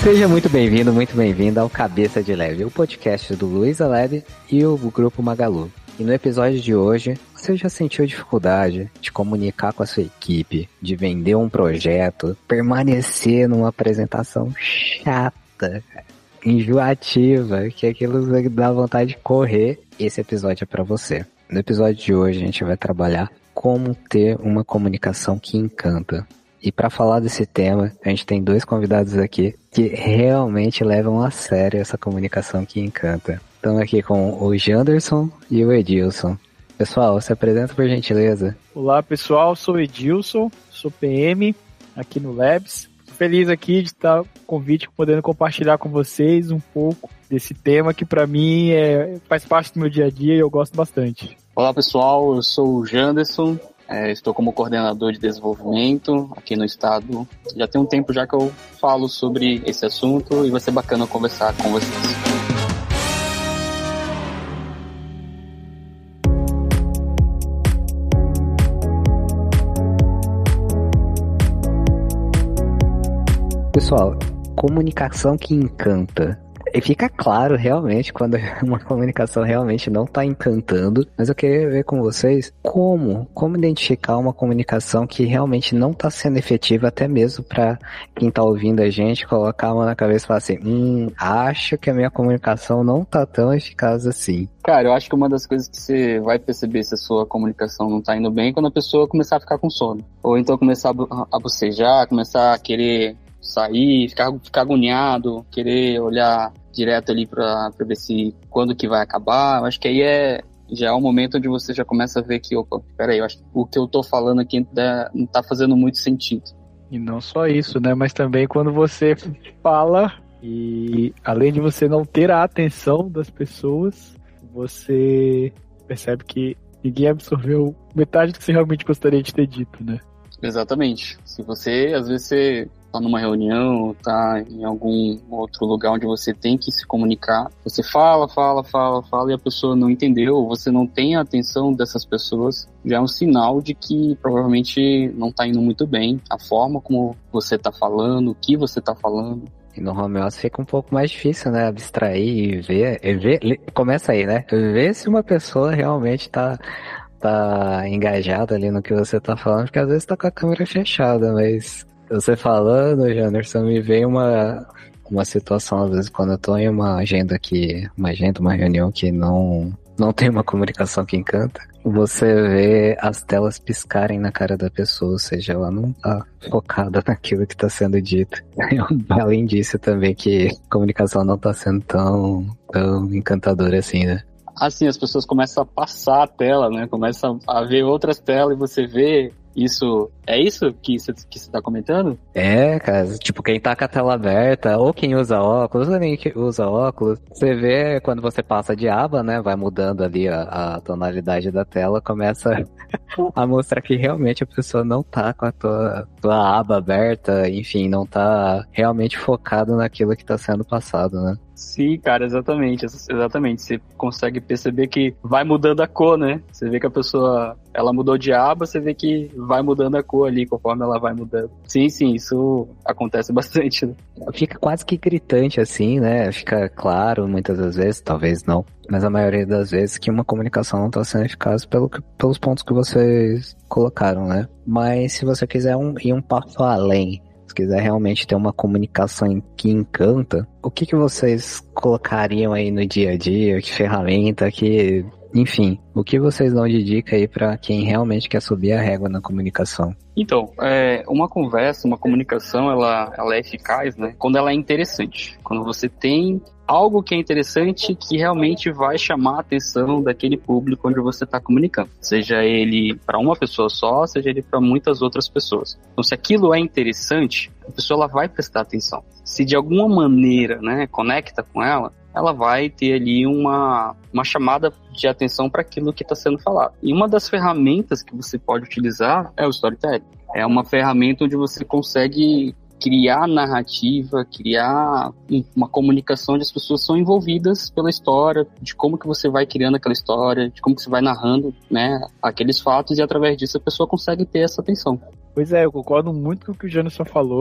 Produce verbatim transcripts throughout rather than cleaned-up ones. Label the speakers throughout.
Speaker 1: Seja muito bem-vindo, muito bem-vinda ao Cabeça de Leve, o podcast do Luiza Leve e o Grupo Magalu. E no episódio de hoje, você já sentiu dificuldade de comunicar com a sua equipe, de vender um projeto, permanecer numa apresentação chata, enjoativa, que aquilo dá vontade de correr? Esse episódio é para você. No episódio de hoje, a gente vai trabalhar como ter uma comunicação que encanta. E para falar desse tema, a gente tem dois convidados aqui que realmente levam a sério essa comunicação que encanta. Estamos aqui com o Janderson e o Edilson. Pessoal, se apresenta por gentileza.
Speaker 2: Olá pessoal, sou o Edilson, sou P M aqui no Labs. Feliz aqui de estar com o convite, podendo compartilhar com vocês um pouco desse tema que para mim é, faz parte do meu dia a dia e eu gosto bastante.
Speaker 3: Olá pessoal, eu sou o Janderson. É, estou como coordenador de desenvolvimento aqui no estado. Já tem um tempo já que eu falo sobre esse assunto e vai ser bacana conversar com vocês.
Speaker 1: Pessoal, comunicação que encanta. E fica claro realmente quando uma comunicação realmente não está encantando, mas eu queria ver com vocês como, como identificar uma comunicação que realmente não está sendo efetiva, até mesmo para quem está ouvindo a gente colocar a mão na cabeça e falar assim, hum, acho que a minha comunicação não está tão eficaz assim.
Speaker 3: Cara, eu acho que uma das coisas que você vai perceber se a sua comunicação não está indo bem é quando a pessoa começar a ficar com sono. Ou então começar a bocejar, começar a querer sair, ficar, ficar agoniado, querer olhar direto ali pra, pra ver se quando que vai acabar. Eu acho que aí é, já é um momento onde você já começa a ver que, opa, peraí, eu acho que o que eu tô falando aqui não tá fazendo muito sentido.
Speaker 2: E não só isso, né, mas também quando você fala e além de você não ter a atenção das pessoas, você percebe que ninguém absorveu metade do que você realmente gostaria de ter dito, né?
Speaker 3: Exatamente. Se você, às vezes você tá numa reunião, tá em algum outro lugar onde você tem que se comunicar, você fala, fala, fala, fala e a pessoa não entendeu, ou você não tem a atenção dessas pessoas, já é um sinal de que provavelmente não tá indo muito bem a forma como você tá falando, o que você tá falando.
Speaker 1: E no home office fica um pouco mais difícil, né? Abstrair e ver, e ver, começa aí, né? Ver se uma pessoa realmente tá tá engajada ali no que você tá falando, porque às vezes tá com a câmera fechada, mas você falando, Janderson, me veio uma, uma situação, às vezes, quando eu tô em uma agenda que, uma agenda, uma reunião que não, não tem uma comunicação que encanta, você vê as telas piscarem na cara da pessoa, ou seja, ela não tá focada naquilo que tá sendo dito. Além disso também que a comunicação não tá sendo tão, tão encantadora assim, né?
Speaker 3: Assim, as pessoas começam a passar a tela, né? Começam a ver outras telas e você vê isso. É isso que você que você tá comentando?
Speaker 1: É, cara, tipo, quem tá com a tela aberta, ou quem usa óculos, ou nem que usa óculos, você vê quando você passa de aba, né? Vai mudando ali a, a tonalidade da tela, começa a mostrar que realmente a pessoa não tá com a tua, tua aba aberta, enfim, não tá realmente focado naquilo que tá sendo passado, né?
Speaker 3: Sim, cara, exatamente, exatamente. Você consegue perceber que vai mudando a cor, né? Você vê que a pessoa, ela mudou de aba, você vê que vai mudando a cor ali, conforme ela vai mudando. Sim, sim, isso acontece bastante, né?
Speaker 1: Fica quase que gritante assim, né? Fica claro muitas das vezes, talvez não, mas a maioria das vezes que uma comunicação não tá sendo eficaz pelo, pelos pontos que vocês colocaram, né? Mas se você quiser um, ir um passo além, se quiser realmente ter uma comunicação que encanta, o que, que vocês colocariam aí no dia a dia? Que ferramenta, que... Enfim, o que vocês dão de dica aí pra quem realmente quer subir a régua na comunicação?
Speaker 3: Então, é, uma conversa, uma comunicação, ela, ela é eficaz, né? Quando ela é interessante. Quando você tem algo que é interessante que realmente vai chamar a atenção daquele público onde você está comunicando. Seja ele para uma pessoa só, seja ele para muitas outras pessoas. Então, se aquilo é interessante, a pessoa ela vai prestar atenção. Se de alguma maneira, né, conecta com ela, ela vai ter ali uma, uma chamada de atenção para aquilo que está sendo falado. E uma das ferramentas que você pode utilizar é o storytelling. É uma ferramenta onde você consegue criar narrativa, criar uma comunicação onde as pessoas são envolvidas pela história, de como que você vai criando aquela história, de como que você vai narrando, né, aqueles fatos, e através disso a pessoa consegue ter essa atenção.
Speaker 2: Pois é, eu concordo muito com o que o Janderson falou,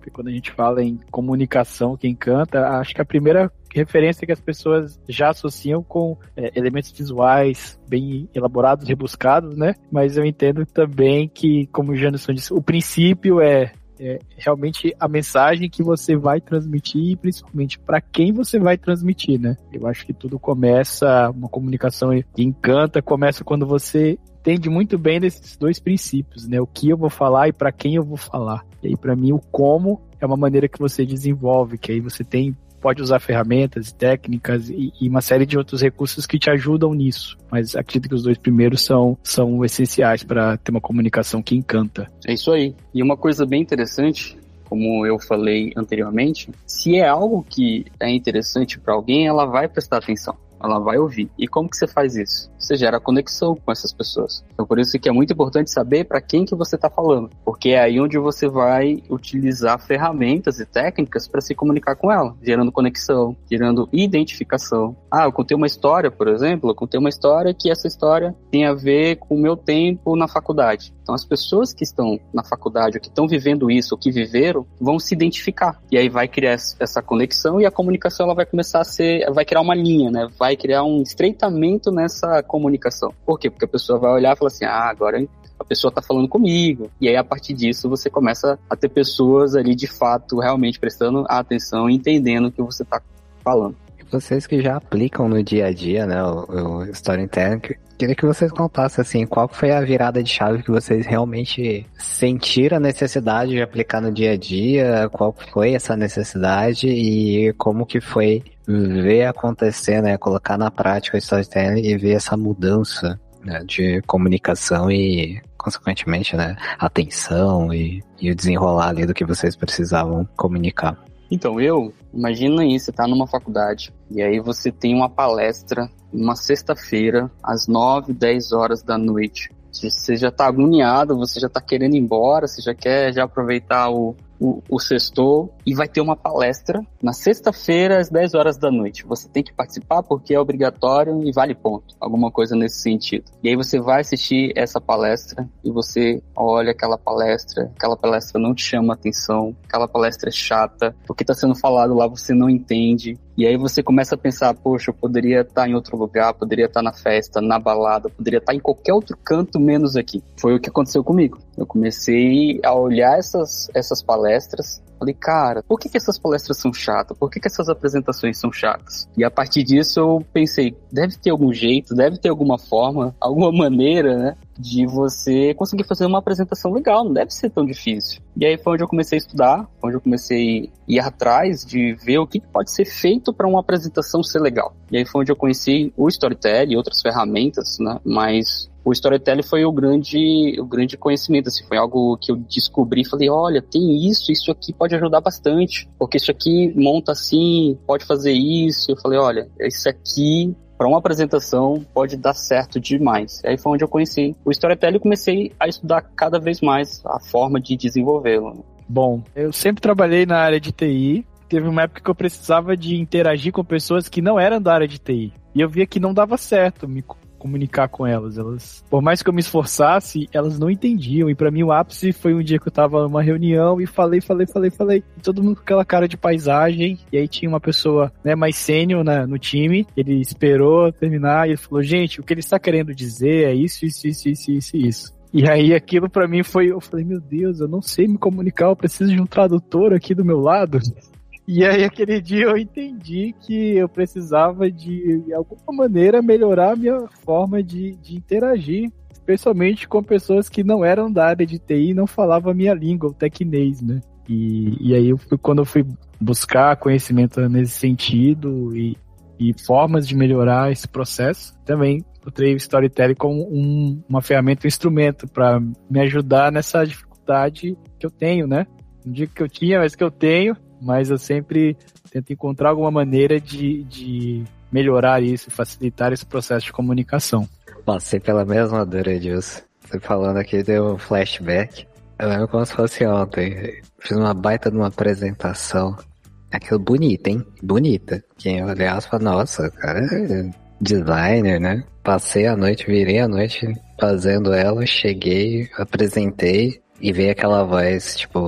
Speaker 2: Porque quando a gente fala em comunicação que encanta, acho que a primeira referência que as pessoas já associam com é, elementos visuais bem elaborados, rebuscados, né? Mas eu entendo também que, como o Janderson disse, o princípio é, é realmente a mensagem que você vai transmitir e principalmente para quem você vai transmitir, né? Eu acho que tudo começa, uma comunicação que encanta, começa quando você entende muito bem desses dois princípios, né? O que eu vou falar e para quem eu vou falar. E aí, para mim, o como é uma maneira que você desenvolve, que aí você tem pode usar ferramentas, técnicas e, e uma série de outros recursos que te ajudam nisso. Mas acredito que os dois primeiros são, são essenciais para ter uma comunicação que encanta.
Speaker 3: É isso aí. E uma coisa bem interessante, como eu falei anteriormente, se é algo que é interessante para alguém, ela vai prestar atenção. Ela vai ouvir. E como que você faz isso? Você gera conexão com essas pessoas. Então, por isso que é muito importante saber para quem que você está falando. Porque é aí onde você vai utilizar ferramentas e técnicas para se comunicar com ela. Gerando conexão, gerando identificação. Ah, eu contei uma história, por exemplo. Eu contei uma história que essa história tem a ver com o meu tempo na faculdade. Então, as pessoas que estão na faculdade, ou que estão vivendo isso, ou que viveram, vão se identificar. E aí vai criar essa conexão e a comunicação ela vai começar a ser... Vai criar uma linha, né? Vai criar um estreitamento nessa comunicação. Por quê? Porque a pessoa vai olhar e falar assim, ah, agora a pessoa está falando comigo. E aí, a partir disso, você começa a ter pessoas ali, de fato, realmente prestando atenção e entendendo o que você está falando.
Speaker 1: Vocês que já aplicam no dia a dia, né, o, o storytelling, queria que vocês contassem, assim, qual foi a virada de chave que vocês realmente sentiram a necessidade de aplicar no dia a dia, qual foi essa necessidade e como que foi ver acontecer, né, colocar na prática o storytelling e ver essa mudança, né, de comunicação e, consequentemente, né, atenção e, e o desenrolar ali do que vocês precisavam comunicar.
Speaker 3: Então, eu, imagina aí, você tá numa faculdade, e aí você tem uma palestra, uma sexta-feira, às nove, dez horas da noite. Você já tá agoniado, você já tá querendo ir embora, você já quer já aproveitar o, o, o sextou, e vai ter uma palestra na sexta-feira, às dez horas da noite. Você tem que participar porque é obrigatório e vale ponto, alguma coisa nesse sentido. E aí você vai assistir essa palestra e você olha aquela palestra, aquela palestra não te chama atenção, aquela palestra é chata, o que está sendo falado lá você não entende. E aí você começa a pensar, poxa, eu poderia estar em outro lugar, poderia estar na festa, na balada, poderia estar em qualquer outro canto menos aqui. Foi o que aconteceu comigo. Eu comecei a olhar essas, essas palestras, falei, cara, por que que essas palestras são chatas? Por que que essas apresentações são chatas? E a partir disso eu pensei, deve ter algum jeito, deve ter alguma forma, alguma maneira, né, de você conseguir fazer uma apresentação legal, não deve ser tão difícil. E aí foi onde eu comecei a estudar, onde eu comecei a ir atrás de ver o que pode ser feito para uma apresentação ser legal. E aí foi onde eu conheci o Storytelling e outras ferramentas, né, mas o Storytelling foi o grande, o grande conhecimento, assim, foi algo que eu descobri e falei, olha, tem isso, isso aqui pode ajudar bastante, porque isso aqui monta assim, pode fazer isso. Eu falei, olha, isso aqui para uma apresentação pode dar certo demais. E aí foi onde eu conheci o Storytelling e comecei a estudar cada vez mais a forma de desenvolvê-lo.
Speaker 2: Bom, eu sempre trabalhei na área de T I. Teve uma época que eu precisava de interagir com pessoas que não eram da área de T I. E eu via que não dava certo me comunicar com elas. Elas, por mais que eu me esforçasse, elas não entendiam. E pra mim o ápice foi um dia que eu tava numa reunião e falei, falei, falei, falei. E todo mundo com aquela cara de paisagem. E aí tinha uma pessoa, né, mais sênior, né, no time. Ele esperou terminar e ele falou, gente, o que ele está querendo dizer é isso, isso, isso, isso, isso, isso. E aí aquilo pra mim foi, eu falei, meu Deus, eu não sei me comunicar, eu preciso de um tradutor aqui do meu lado. E aí, aquele dia, eu entendi que eu precisava de, de alguma maneira, melhorar a minha forma de, de interagir, especialmente com pessoas que não eram da área de T I e não falavam a minha língua, o tecnês, né? E, e aí, eu fui, quando eu fui buscar conhecimento nesse sentido e, e formas de melhorar esse processo, também encontrei o Storytelling como um, uma ferramenta, um instrumento para me ajudar nessa dificuldade que eu tenho, né? Não digo que eu tinha, mas que eu tenho. Mas eu sempre tento encontrar alguma maneira de, de melhorar isso, facilitar esse processo de comunicação.
Speaker 1: Passei pela mesma dor, Edilson. Você falando aqui deu um flashback. Eu lembro como se fosse ontem. Fiz uma baita de uma apresentação. Aquilo bonita, hein? Bonita. Quem olhava e falava, nossa, cara é designer, né? Passei a noite, virei a noite fazendo ela, cheguei, apresentei e veio aquela voz, tipo...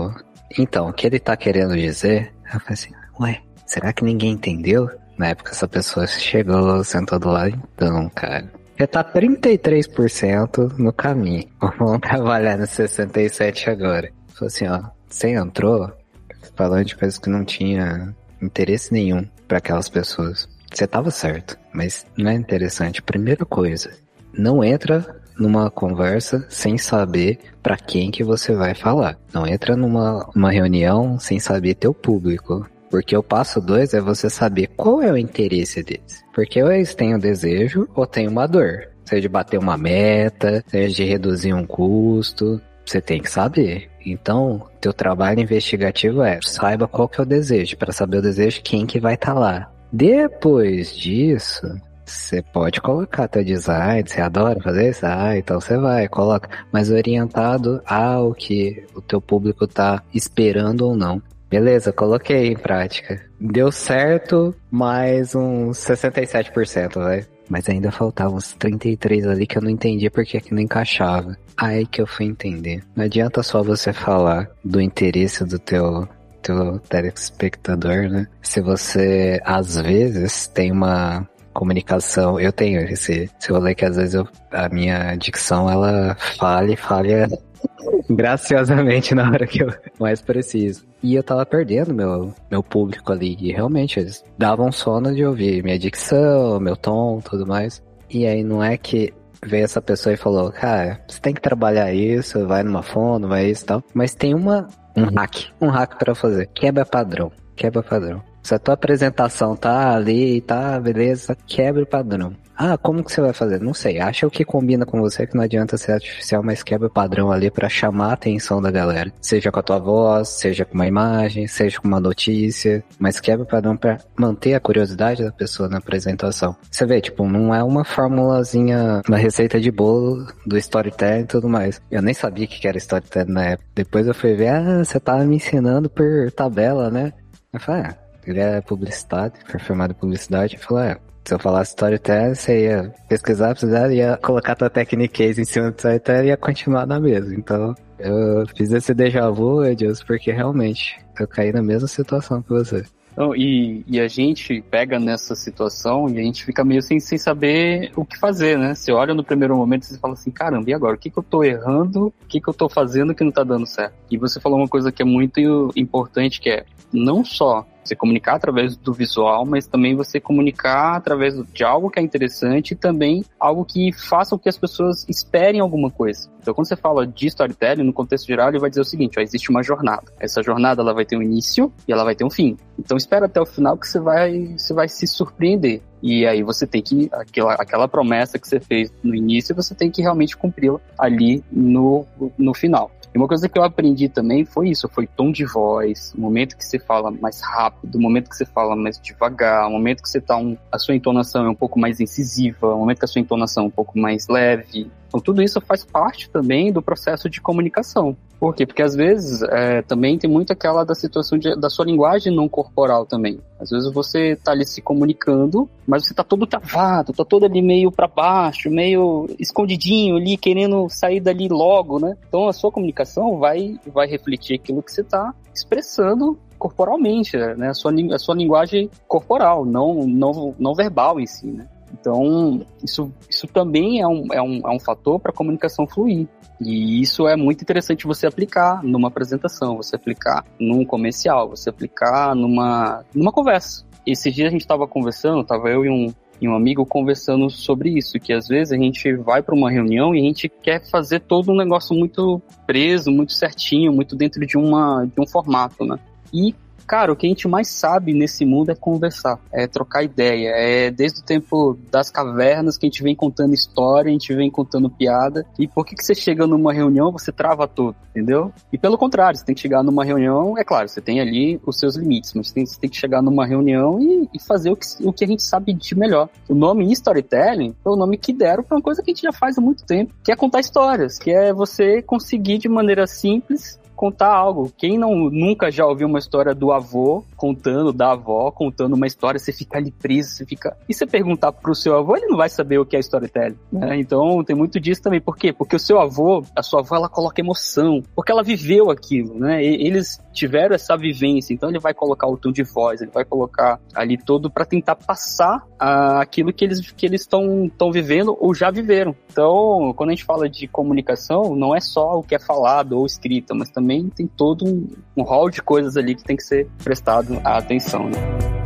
Speaker 1: Então, o que ele tá querendo dizer, eu falei assim, ué, será que ninguém entendeu? Na época essa pessoa chegou, sentou do lado, então, cara, você tá trinta e três por cento no caminho, vamos trabalhar no sessenta e sete por cento agora. Falei assim, ó, você entrou falando de coisas que não tinha interesse nenhum pra aquelas pessoas. Você tava certo, mas não é interessante. Primeira coisa, não entra numa conversa sem saber pra quem que você vai falar. Não entra numa uma reunião sem saber teu público. Porque o passo dois é você saber qual é o interesse deles. Porque ou eles têm um desejo ou têm uma dor. Seja de bater uma meta, seja de reduzir um custo. Você tem que saber. Então, teu trabalho investigativo é saiba qual que é o desejo. Para saber o desejo, quem que vai estar lá. Depois disso, você pode colocar teu design. Você adora fazer isso? Ah, então você vai, coloca. Mas orientado ao que o teu público tá esperando ou não. Beleza, coloquei em prática. Deu certo, mais uns sessenta e sete por cento, vai. Mas ainda faltavam uns trinta e três ali que eu não entendi porque que não encaixava. Aí que eu fui entender. Não adianta só você falar do interesse do teu, teu telespectador, né? Se você, às vezes, tem uma comunicação... Eu tenho esse, esse rolê que às vezes eu, a minha dicção, ela falha e falha graciosamente na hora que eu mais preciso. E eu tava perdendo meu, meu público ali. E realmente, eles davam sono de ouvir minha dicção, meu tom, tudo mais. E aí não é que veio essa pessoa e falou, cara, você tem que trabalhar isso, vai numa fono, vai isso e tal. Mas tem uma, um hack, um hack pra fazer. Quebra padrão, quebra padrão. Se a tua apresentação tá ali, tá, beleza, quebra o padrão. Ah, como que você vai fazer? Não sei, acha o que combina com você, que não adianta ser artificial, mas quebra o padrão ali pra chamar a atenção da galera. Seja com a tua voz, seja com uma imagem, seja com uma notícia, mas quebra o padrão pra manter a curiosidade da pessoa na apresentação. Você vê, tipo, não é uma formulazinha, uma receita de bolo do storytelling e tudo mais. Eu nem sabia o que era storytelling na época. Depois eu fui ver, ah, você tava me ensinando por tabela, né? Eu falei, ah, ele é publicidade, foi formado em publicidade. Eu falei, ah, se eu falasse storytelling, você ia pesquisar, precisar, ia colocar tua technique case em cima do storytelling e ia continuar na mesma. Então, eu fiz esse déjà vu, Edilson, porque realmente eu caí na mesma situação que você.
Speaker 3: Então, e, e a gente pega nessa situação e a gente fica meio sem, sem saber o que fazer, né? Você olha no primeiro momento e você fala assim, caramba, e agora? O que que eu tô errando? O que que eu tô fazendo que não tá dando certo? E você falou uma coisa que é muito importante, que é não só você comunicar através do visual, mas também você comunicar através de algo que é interessante e também algo que faça com que as pessoas esperem alguma coisa. Então, quando você fala de storytelling, no contexto geral, ele vai dizer o seguinte, ó, existe uma jornada. Essa jornada ela vai ter um início e ela vai ter um fim. Então, espera até o final que você vai, você vai se surpreender. E aí você tem que, aquela, aquela promessa que você fez no início, você tem que realmente cumpri-la ali no, no final. E uma coisa que eu aprendi também foi isso, foi tom de voz, o momento que você fala mais rápido, o momento que você fala mais devagar, o momento que você tá um, a sua entonação é um pouco mais incisiva, o momento que a sua entonação é um pouco mais leve. Então tudo isso faz parte também do processo de comunicação. Por quê? Porque às vezes é, também tem muito aquela da situação de, da sua linguagem não corporal também. Às vezes você tá ali se comunicando, mas você tá todo travado, tá todo ali meio para baixo, meio escondidinho ali, querendo sair dali logo, né? Então a sua comunicação vai, vai refletir aquilo que você tá expressando corporalmente, né? A sua, a sua linguagem corporal, não, não, não verbal em si, né? Então, isso, isso também é um, é um, é um fator para a comunicação fluir. E isso é muito interessante você aplicar numa apresentação, você aplicar num comercial, você aplicar numa, numa conversa. Esses dias a gente estava conversando, estava eu e um, e um amigo conversando sobre isso, que às vezes a gente vai para uma reunião e a gente quer fazer todo um negócio muito preso, muito certinho, muito dentro de, uma, de um formato, né? E cara, o que a gente mais sabe nesse mundo é conversar, é trocar ideia, é desde o tempo das cavernas que a gente vem contando história, a gente vem contando piada, e por que que você chega numa reunião, você trava tudo, entendeu? E pelo contrário, você tem que chegar numa reunião, é claro, você tem ali os seus limites, mas você tem, você tem que chegar numa reunião e, e fazer o que, o que a gente sabe de melhor. O nome storytelling foi o nome que deram para uma coisa que a gente já faz há muito tempo, que é contar histórias, que é você conseguir de maneira simples contar algo. Quem não, nunca já ouviu uma história do avô contando, da avó contando uma história, você fica ali preso, você fica... E você perguntar pro seu avô, ele não vai saber o que é storytelling, né? Então tem muito disso também. Por quê? Porque o seu avô, a sua avó, ela coloca emoção, porque ela viveu aquilo, né? E eles tiveram essa vivência, então ele vai colocar o tom de voz, ele vai colocar ali todo para tentar passar ah, aquilo que eles que eles estão estão vivendo ou já viveram. Então, quando a gente fala de comunicação, não é só o que é falado ou escrito, mas também tem todo um, um rol de coisas ali que tem que ser prestado a atenção, né?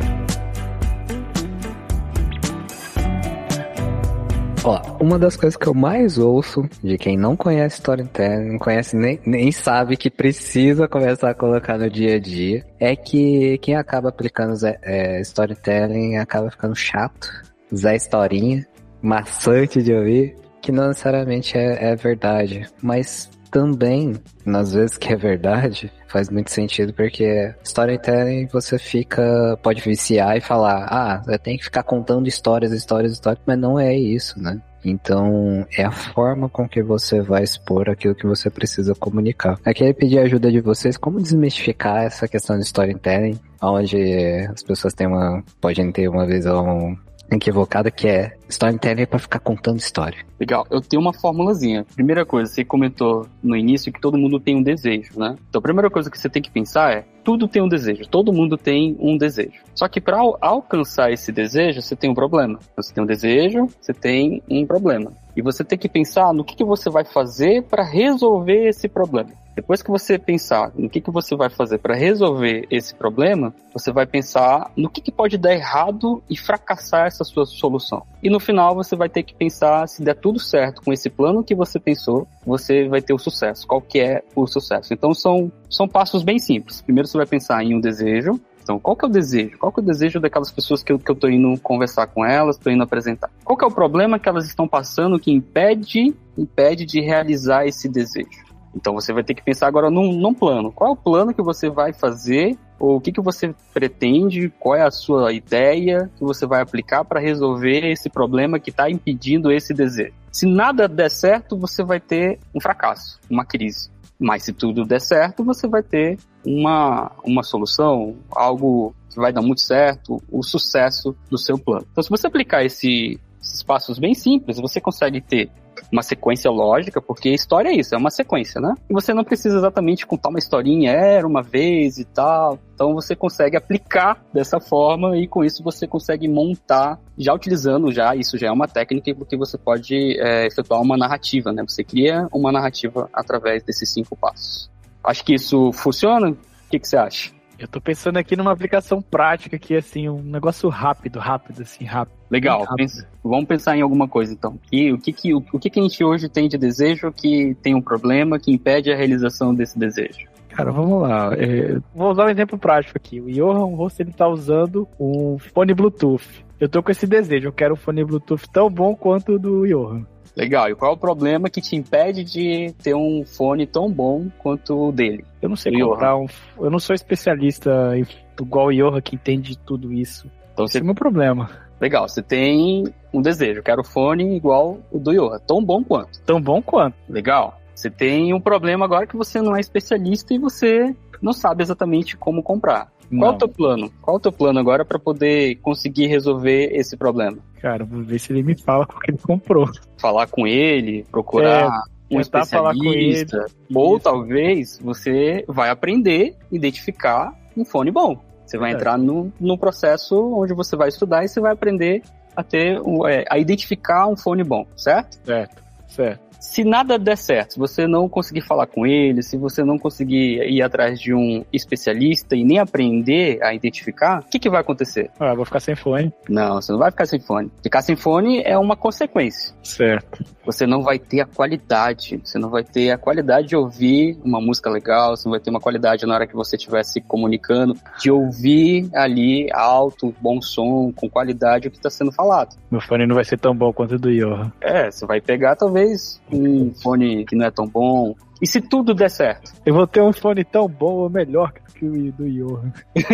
Speaker 1: Ó, uma das coisas que eu mais ouço de quem não conhece storytelling, não conhece nem, nem sabe que precisa começar a colocar no dia a dia, é que quem acaba aplicando é, storytelling acaba ficando chato, Zé Historinha, maçante de ouvir, que não necessariamente é, é verdade, mas também, nas vezes que é verdade, faz muito sentido, porque storytelling você fica, pode viciar e falar, ah, eu tenho que ficar contando histórias, histórias, histórias, mas não é isso, né? Então, é a forma com que você vai expor aquilo que você precisa comunicar. Eu queria pedir a ajuda de vocês, como desmistificar essa questão de storytelling, onde as pessoas têm uma, podem ter uma visão equivocada, que é storytelling é pra ficar contando história.
Speaker 3: Legal, eu tenho uma formulazinha. Primeira coisa, você comentou no início que todo mundo tem um desejo, né? Então a primeira coisa que você tem que pensar é, tudo tem um desejo, todo mundo tem um desejo. Só que para al- alcançar esse desejo, você tem um problema. Você tem um desejo, você tem um problema. E você tem que pensar no que, que você vai fazer para resolver esse problema. Depois que você pensar no que, que você vai fazer para resolver esse problema, você vai pensar no que, que pode dar errado e fracassar essa sua solução. E no final você vai ter que pensar, se der tudo certo com esse plano que você pensou, você vai ter o sucesso. Qual que é o sucesso? Então são, são passos bem simples. Primeiro você vai pensar em um desejo. Então, qual que é o desejo? Qual que é o desejo daquelas pessoas que eu, que eu tô indo conversar com elas, tô indo apresentar? Qual que é o problema que elas estão passando que impede, impede de realizar esse desejo? Então, você vai ter que pensar agora num, num plano. Qual é o plano que você vai fazer? Ou o que, que você pretende? Qual é a sua ideia que você vai aplicar para resolver esse problema que está impedindo esse desejo? Se nada der certo, você vai ter um fracasso, uma crise. Mas se tudo der certo, você vai ter uma, uma solução, algo que vai dar muito certo, o sucesso do seu plano. Então, se você aplicar esse, esses passos bem simples, você consegue ter uma sequência lógica, porque história é isso, é uma sequência, né? E você não precisa exatamente contar uma historinha, era uma vez e tal. Então você consegue aplicar dessa forma e com isso você consegue montar, já utilizando já, isso já é uma técnica porque você pode é, efetuar uma narrativa, né? Você cria uma narrativa através desses cinco passos. Acho que isso funciona? O que, que você acha?
Speaker 2: Eu tô pensando aqui numa aplicação prática que assim, um negócio rápido, rápido, assim, rápido.
Speaker 3: Legal,
Speaker 2: rápido.
Speaker 3: Pensa, vamos pensar em alguma coisa então. E o que que, o, o que que a gente hoje tem de desejo que tem um problema que impede a realização desse desejo?
Speaker 2: Cara, vamos lá. É, vou usar um exemplo prático aqui. O Johan Ross, ele tá usando um fone Bluetooth. Eu tô com esse desejo, eu quero um fone Bluetooth tão bom quanto o do Johan.
Speaker 3: Legal, e qual é o problema que te impede de ter um fone tão bom quanto o dele?
Speaker 2: Eu não sei
Speaker 3: o
Speaker 2: comprar um... Eu não sou especialista igual o Johan que entende tudo isso.
Speaker 3: Então,
Speaker 2: Esse
Speaker 3: você...
Speaker 2: é o meu problema.
Speaker 3: Legal, você tem um desejo, eu quero fone igual o do Johan, tão bom quanto.
Speaker 2: Tão bom quanto.
Speaker 3: Legal. Você tem um problema agora que você não é especialista e você não sabe exatamente como comprar. Qual
Speaker 2: Não.
Speaker 3: é o teu plano? Qual é o teu plano agora para poder conseguir resolver esse problema?
Speaker 2: Cara, vou ver se ele me fala qual que ele comprou.
Speaker 3: Falar com ele, procurar
Speaker 2: É,
Speaker 3: um
Speaker 2: tentar falar com
Speaker 3: especialista,
Speaker 2: ele.
Speaker 3: ou
Speaker 2: Isso.
Speaker 3: talvez você vai aprender a identificar um fone bom. Você vai
Speaker 2: É.
Speaker 3: entrar no, no processo onde você vai estudar e você vai aprender a ter, um, é, a identificar um fone bom, certo?
Speaker 2: Certo, certo.
Speaker 3: Se nada der certo, se você não conseguir falar com ele, se você não conseguir ir atrás de um especialista e nem aprender a identificar, o que, que vai acontecer?
Speaker 2: Ah, eu vou ficar sem fone.
Speaker 3: Não, você não vai ficar sem fone. Ficar sem fone é uma consequência.
Speaker 2: Certo.
Speaker 3: Você não vai ter a qualidade, você não vai ter a qualidade de ouvir uma música legal, você não vai ter uma qualidade na hora que você estiver se comunicando, de ouvir ali alto, bom som, com qualidade o que está sendo falado.
Speaker 2: Meu fone não vai ser tão bom quanto o do Johan.
Speaker 3: É, você vai pegar talvez um fone que não é tão bom. E se tudo der certo?
Speaker 2: Eu vou ter um fone tão bom ou melhor que o do Johan.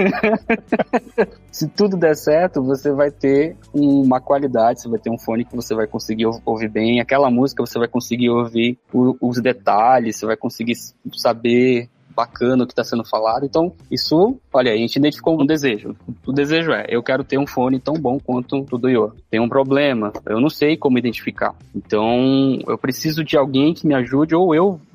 Speaker 3: Se tudo der certo, você vai ter uma qualidade, você vai ter um fone que você vai conseguir ouvir bem, aquela música você vai conseguir ouvir o, os detalhes, você vai conseguir saber bacana o que está sendo falado. Então, isso, olha, a gente identificou um desejo. O desejo é, eu quero ter um fone tão bom quanto o do Yoa. Tem um problema, eu não sei como identificar. Então, eu preciso de alguém que me ajude, ou eu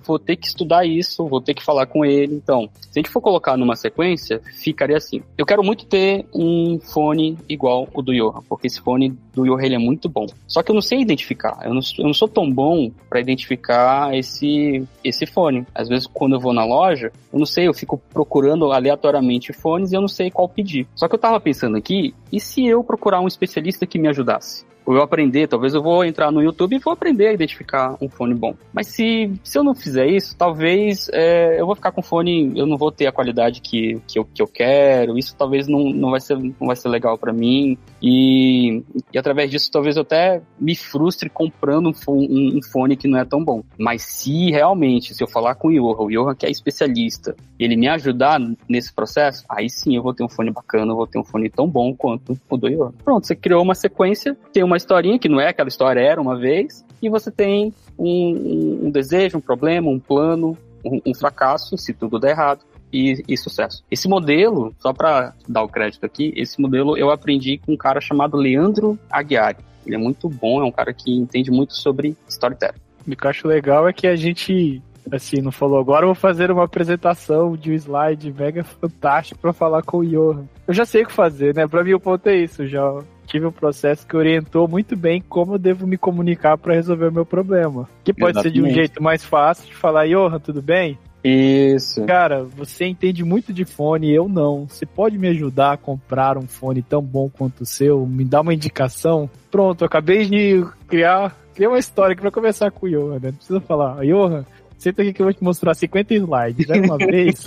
Speaker 3: vou ter que estudar isso, vou ter que falar com ele. Então, se a gente for colocar numa sequência, ficaria assim. Eu quero muito ter um fone igual o do Johan, porque esse fone do Johan ele é muito bom. Só que eu não sei identificar, eu não, eu não sou tão bom para identificar esse, esse fone. Às vezes, quando eu vou na loja, eu não sei, eu fico procurando aleatoriamente fones e eu não sei qual pedir. Só que eu tava pensando aqui, e se eu procurar um especialista que me ajudasse? Ou eu aprender, talvez eu vou entrar no YouTube e vou aprender a identificar um fone bom. Mas se, se eu não fizer isso, talvez é, eu vou ficar com fone, eu não vou ter a qualidade que, que, eu, que eu quero, isso talvez não, não, vai, ser, não vai ser legal pra mim. E, e através disso, talvez eu até me frustre comprando um fone, um, um fone que não é tão bom. Mas se realmente, se eu falar com o Johan, o Johan que é especialista, ele me ajudar nesse processo, aí sim eu vou ter um fone bacana, eu vou ter um fone tão bom quanto o do Johan. Pronto, você criou uma sequência, tem uma historinha que não é aquela história, era uma vez, e você tem um, um, um desejo, um problema, um plano, um, um fracasso, se tudo der errado, e, e sucesso. Esse modelo, só para dar o crédito aqui, esse modelo eu aprendi com um cara chamado Leandro Aguiari. Ele é muito bom, é um cara que entende muito sobre storytelling.
Speaker 2: O que eu acho legal é que a gente, assim, não falou agora, eu vou fazer uma apresentação de um slide mega fantástico para falar com o Johan. Eu já sei o que fazer, né? Para mim o ponto é isso, já tive um processo que orientou muito bem como eu devo me comunicar para resolver o meu problema. Que pode Exatamente. Ser de um jeito mais fácil de falar, Johan, tudo bem?
Speaker 3: Isso.
Speaker 2: Cara, você entende muito de fone, eu não. Você pode me ajudar a comprar um fone tão bom quanto o seu? Me dá uma indicação? Pronto, eu acabei de criar, criar uma história aqui pra conversar com o Johan, né? Não precisa falar, Johan, senta aqui que eu vou te mostrar cinquenta slides, né? Uma vez.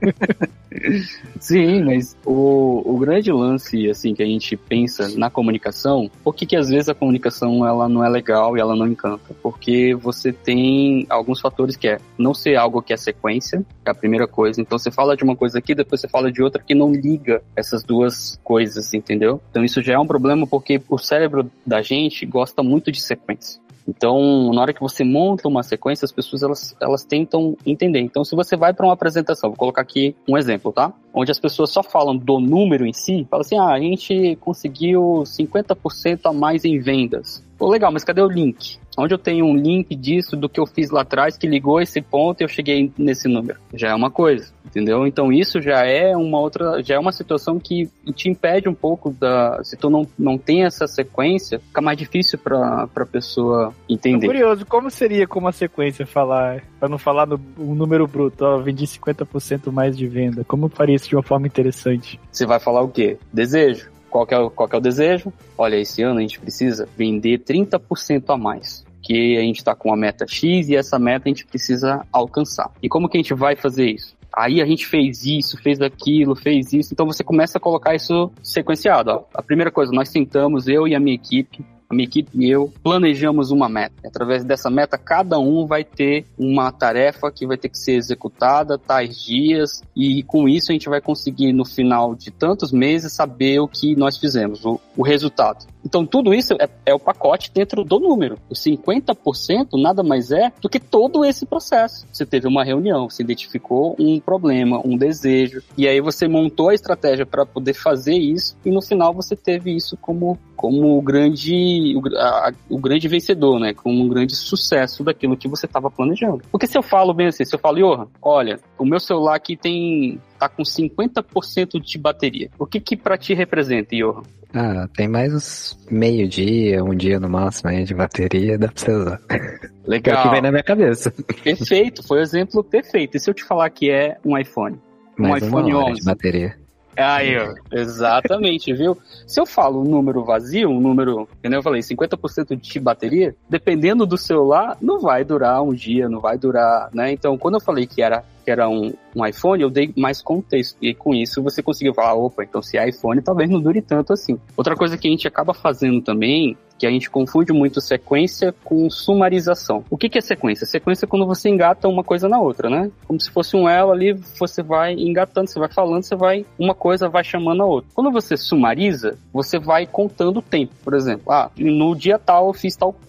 Speaker 3: Sim, mas o, o grande lance, assim, que a gente pensa na comunicação, por que que às vezes a comunicação ela não é legal e ela não encanta? Porque você tem alguns fatores que é não ser algo que é sequência, é a primeira coisa. Então você fala de uma coisa aqui, depois você fala de outra que não liga essas duas coisas, entendeu? Então isso já é um problema porque o cérebro da gente gosta muito de sequência. Então, na hora que você monta uma sequência, as pessoas elas, elas tentam entender. Então, se você vai para uma apresentação, vou colocar aqui um exemplo, tá? Onde as pessoas só falam do número em si, fala assim, ah, a gente conseguiu cinquenta por cento a mais em vendas. Pô, legal, mas cadê o link? Onde eu tenho um link disso, do que eu fiz lá atrás, que ligou esse ponto e eu cheguei nesse número? Já é uma coisa, entendeu? Então isso já é uma outra, já é uma situação que te impede um pouco da... Se tu não, não tem essa sequência, fica mais difícil pra, pra pessoa entender.
Speaker 2: Tô curioso, como seria com uma sequência falar, pra não falar no um número bruto, ó, vendi cinquenta por cento mais de venda, como faria isso de uma forma interessante?
Speaker 3: Você vai falar o quê? Desejo. Qual que é o, qual que é o desejo? Olha, esse ano a gente precisa vender trinta por cento a mais. Que a gente está com uma meta X e essa meta a gente precisa alcançar. E como que a gente vai fazer isso? Aí a gente fez isso, fez aquilo, fez isso. Então você começa a colocar isso sequenciado. Ó. A primeira coisa, nós sentamos, eu e a minha equipe, a minha equipe e eu planejamos uma meta. Através dessa meta, cada um vai ter uma tarefa que vai ter que ser executada tais dias, e com isso a gente vai conseguir, no final de tantos meses, saber o que nós fizemos, o, o resultado. Então tudo isso é, é o pacote dentro do número. Os cinquenta por cento nada mais é do que todo esse processo. Você teve uma reunião, você identificou um problema, um desejo, e aí você montou a estratégia para poder fazer isso, e no final você teve isso como, como o grande O, a, o grande vencedor, né? Com um grande sucesso daquilo que você estava planejando. Porque se eu falo bem assim, se eu falo, Johan, olha, o meu celular aqui tem, tá com cinquenta por cento de bateria. O que que pra ti representa, Johan?
Speaker 1: Ah, tem mais uns meio dia, um dia no máximo aí de bateria, dá pra você usar.
Speaker 3: Legal.
Speaker 1: É o que vem na minha cabeça.
Speaker 3: Perfeito, foi o exemplo perfeito. E se eu te falar que é um iPhone? Um
Speaker 1: mais
Speaker 3: iPhone
Speaker 1: uma hora
Speaker 3: onze.
Speaker 1: de bateria.
Speaker 3: Aí, ó, exatamente, viu? Se eu falo um número vazio, um número, como eu falei, cinquenta por cento de bateria, dependendo do celular, não vai durar um dia, não vai durar, né? Então, quando eu falei que era, que era um, um iPhone, eu dei mais contexto. E com isso você conseguiu falar, opa, então se é iPhone, talvez não dure tanto assim. Outra coisa que a gente acaba fazendo também, que a gente confunde muito sequência com sumarização. O que que é sequência? Sequência é quando você engata uma coisa na outra, né? Como se fosse um elo ali, você vai engatando, você vai falando, você vai, uma coisa vai chamando a outra. Quando você sumariza, você vai contando o tempo, por exemplo. Ah, no dia tal eu fiz tal coisa.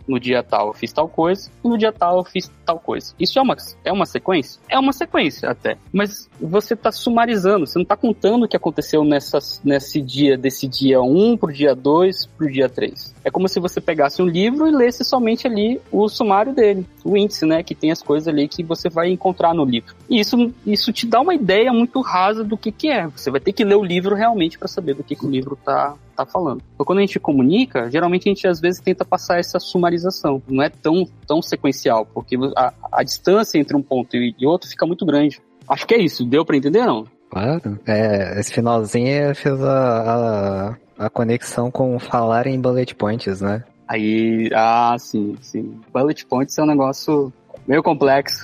Speaker 3: no dia tal eu fiz tal coisa, e no dia tal eu fiz tal coisa. Isso é uma, é uma sequência? É uma sequência até. Mas você tá sumarizando, você não tá contando o que aconteceu nessa, nesse dia, desse dia um pro dia dois pro dia três. É como se você pegasse um livro e lesse somente ali o sumário dele, o índice, né, que tem as coisas ali que você vai encontrar no livro. E isso, isso te dá uma ideia muito rasa do que que é. Você vai ter que ler o livro realmente para saber do que que o livro tá, tá falando. Então, quando a gente comunica, geralmente a gente às vezes tenta passar essa sumarização. Não é tão, tão sequencial, porque a, a distância entre um ponto e, e outro fica muito grande. Acho que é isso. Deu para entender, não?
Speaker 1: Claro. É, esse finalzinho fez a, a, a conexão com falar em bullet points, né?
Speaker 3: Aí, ah, sim, sim. Bullet points é um negócio meio complexo.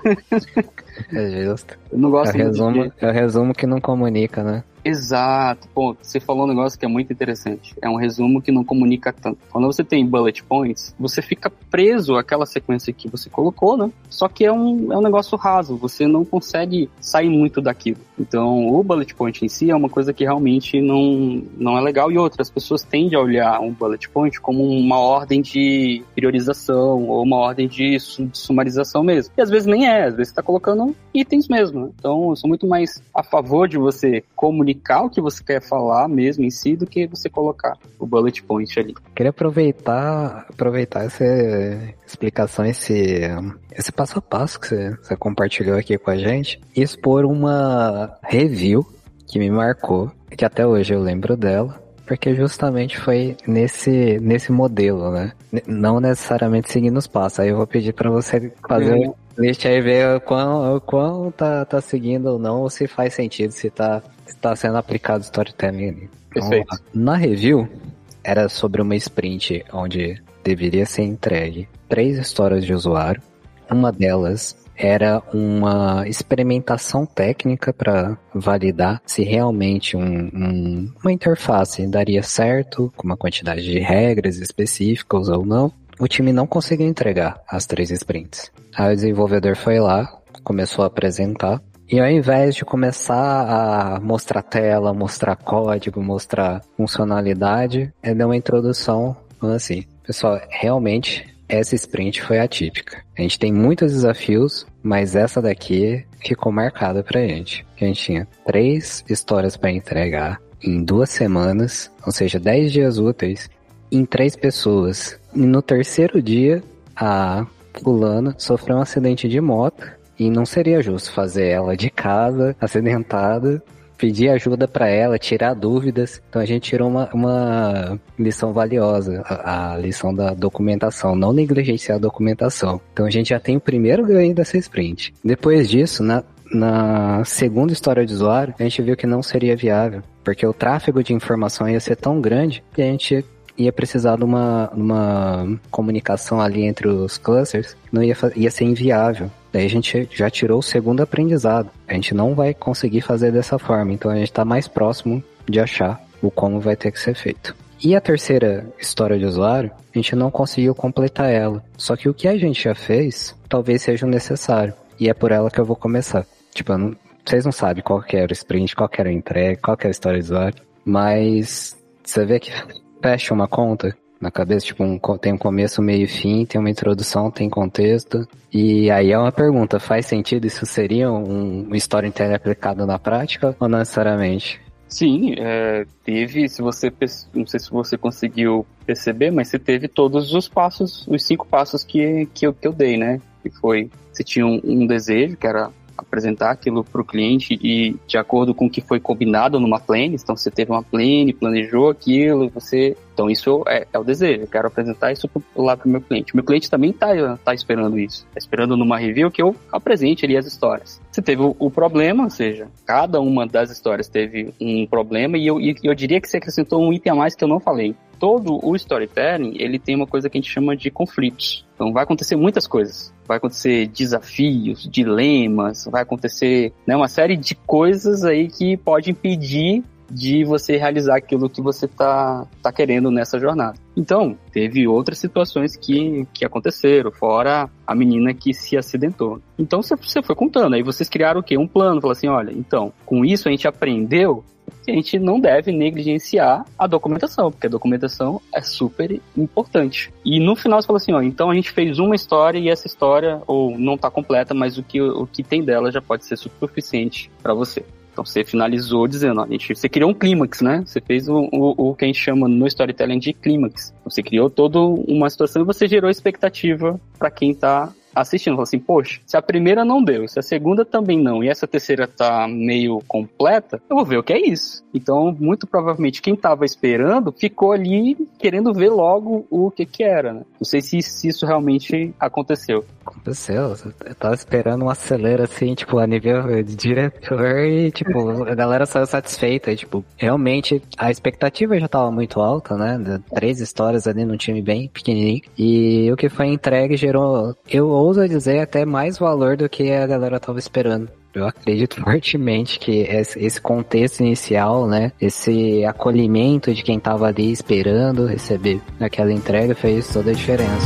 Speaker 1: É justo.
Speaker 3: Eu não gosto
Speaker 1: é o resumo,
Speaker 3: de...
Speaker 1: é o resumo que não comunica, né?
Speaker 3: Exato. Pô, você falou um negócio que é muito interessante. É um resumo que não comunica tanto. Quando você tem bullet points, você fica preso àquela sequência que você colocou, né? Só que é um, é um negócio raso. Você não consegue sair muito daquilo. Então, o bullet point em si é uma coisa que realmente não, não é legal. E outras pessoas tendem a olhar um bullet point como uma ordem de priorização ou uma ordem de, su- de sumarização mesmo. E às vezes nem é. Às vezes você está colocando itens mesmo, né? Então, eu sou muito mais a favor de você comunicar o que você quer falar mesmo em si do que você colocar o bullet point ali.
Speaker 1: Queria aproveitar, aproveitar essa explicação, esse, esse passo a passo que você, você compartilhou aqui com a gente e expor uma review que me marcou, que até hoje eu lembro dela, porque justamente foi nesse, nesse modelo, né? Não necessariamente seguindo os passos. Aí eu vou pedir para você fazer um list aí, ver o quão, o quão tá, tá seguindo ou não, ou se faz sentido, se tá, se tá sendo aplicado storytelling ali. Então,
Speaker 3: perfeito.
Speaker 1: Na review, era sobre uma sprint onde deveria ser entregue três histórias de usuário. Uma delas era uma experimentação técnica para validar se realmente um, um, uma interface daria certo, com uma quantidade de regras específicas ou não. O time não conseguiu entregar as três sprints. Aí o desenvolvedor foi lá, começou a apresentar, e ao invés de começar a mostrar tela, mostrar código, mostrar funcionalidade, ele deu uma introdução falando assim: pessoal, realmente essa sprint foi atípica. A gente tem muitos desafios, mas essa daqui ficou marcada pra gente. A gente tinha três histórias para entregar em duas semanas, ou seja, dez dias úteis, em três pessoas. E no terceiro dia, a fulana sofreu um acidente de moto e não seria justo fazer ela de casa, acidentada, pedir ajuda para ela, tirar dúvidas. Então a gente tirou uma, uma lição valiosa, a, a lição da documentação, não negligenciar a documentação. Então a gente já tem o primeiro ganho dessa sprint. Depois disso, na, na segunda história de usuário, a gente viu que não seria viável, porque o tráfego de informação ia ser tão grande que a gente ia precisar de uma, uma comunicação ali entre os clusters, não ia, ia ser inviável. Daí a gente já tirou o segundo aprendizado. A gente não vai conseguir fazer dessa forma, então a gente está mais próximo de achar o como vai ter que ser feito. E a terceira história de usuário, a gente não conseguiu completar ela. Só que o que a gente já fez, talvez seja o necessário. E é por ela que eu vou começar. Tipo, não, vocês não sabem qual que era o sprint, qual que era a entrega, qual que era a história de usuário. Mas você vê que fecha uma conta na cabeça, tipo, um, tem um começo, meio e fim, tem uma introdução, tem contexto. E aí é uma pergunta, faz sentido isso seria um, um storytelling aplicado na prática ou não necessariamente?
Speaker 3: Sim, é, teve, se você, não sei se você conseguiu perceber, mas você teve todos os passos, os cinco passos que, que, eu, que eu dei, né? Que foi, você tinha um, um desejo, que era apresentar aquilo para o cliente e de acordo com o que foi combinado numa plane, então você teve uma plane, planejou aquilo, você... Então isso é, é o desejo, eu quero apresentar isso pro, lá para o meu cliente. Meu cliente também está tá esperando isso, está esperando numa review que eu apresente ali as histórias. Você teve o, o problema, ou seja, cada uma das histórias teve um problema e eu, e eu diria que você acrescentou um item a mais que eu não falei. Todo o storytelling, ele tem uma coisa que a gente chama de conflitos. Então vai acontecer muitas coisas. Vai acontecer desafios, dilemas, vai acontecer, né, uma série de coisas aí que pode impedir de você realizar aquilo que você tá, tá querendo nessa jornada. Então, teve outras situações que, que aconteceram, fora a menina que se acidentou. Então, você, você foi contando, aí vocês criaram o quê? Um plano, falaram assim, olha, então, com isso a gente aprendeu que a gente não deve negligenciar a documentação, porque a documentação é super importante. E no final você fala assim, ó, então a gente fez uma história e essa história, ou não está completa, mas o que, o que tem dela já pode ser suficiente para você. Então você finalizou dizendo, ó, a gente, você criou um clímax, né? Você fez o, o, o que a gente chama no storytelling de clímax. Você criou toda uma situação e você gerou expectativa para quem está assistindo. Falou assim, poxa, se a primeira não deu, se a segunda também não, e essa terceira tá meio completa, eu vou ver o que é isso. Então, muito provavelmente, quem tava esperando ficou ali querendo ver logo o que que era, né? Não sei se, se isso realmente aconteceu.
Speaker 1: Aconteceu. Eu tava esperando um acelero, assim, tipo, a nível de diretor e, tipo, a galera saiu satisfeita. E, tipo, realmente, a expectativa já tava muito alta, né? Três histórias ali num time bem pequenininho. E o que foi entregue gerou, eu ouso dizer, até mais valor do que a galera tava esperando. Eu acredito fortemente que esse contexto inicial, né, esse acolhimento de quem tava ali esperando receber aquela entrega fez toda a diferença.